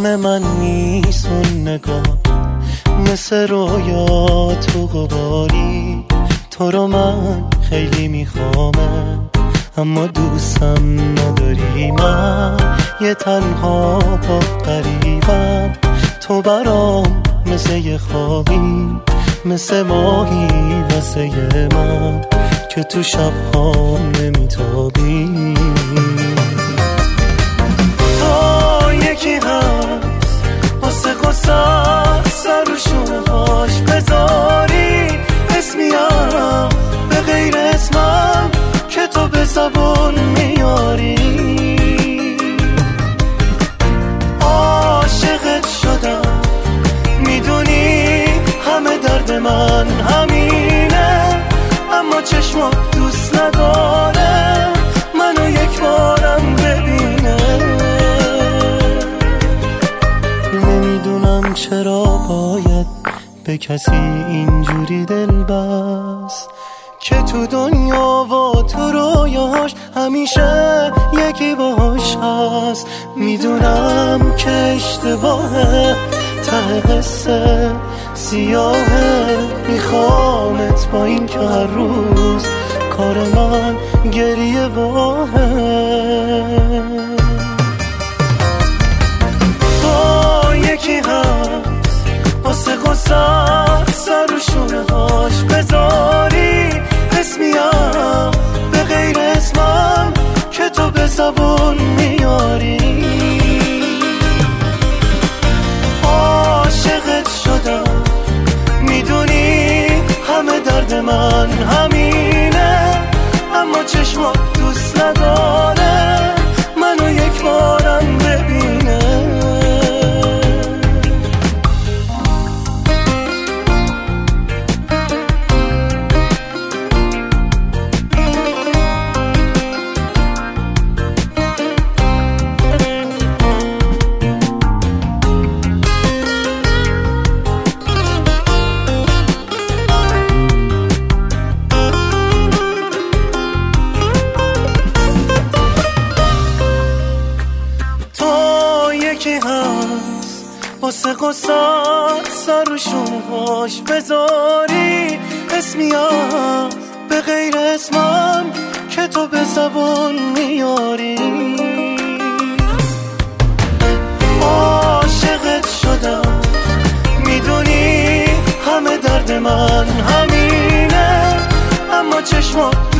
مال من نیست اون نگاه، مثل رویا تو غباری. تو رو من خیلی میخوامه اما دوستم نداری. من یه تنها با غریبم، تو برام مثل یه خوابی، مثل ماهی واسه من که تو شب‌هام نمیتابی. تو یکی هست واسه قصد سر و شونه‌هاش بذاری اسمیم به غیر اسمم که تو به زبون میاری. عاشقت شدم میدونی همه درد من همینه، اما چشمات دوست نداره منو یک بارم ببینه. نمیدونم چرا باید به کسی اینجوری دل بست که تو دنیا و تو رویاش همیشه یکی باهاش هست. میدونم که اشتباهه، ته قصه سیاهه، میخوامت با این که هر روز کار من گریه واهه. تو یکی هست واسه قصد سر و شونه‌هاش بذاری اسمیم به غیر اسمم که تو به زبون میاری. عاشقت شدم میدونی همه درد من همینه، اما چشمات دوست نداره منو یک بارم ببینه. یکی هست واسه قصد سر و شونهاش بذاری اسمیم به غیر اسمم که تو به زبون میاری. عاشقت شدم میدونی همه درد من همینه، اما چشمات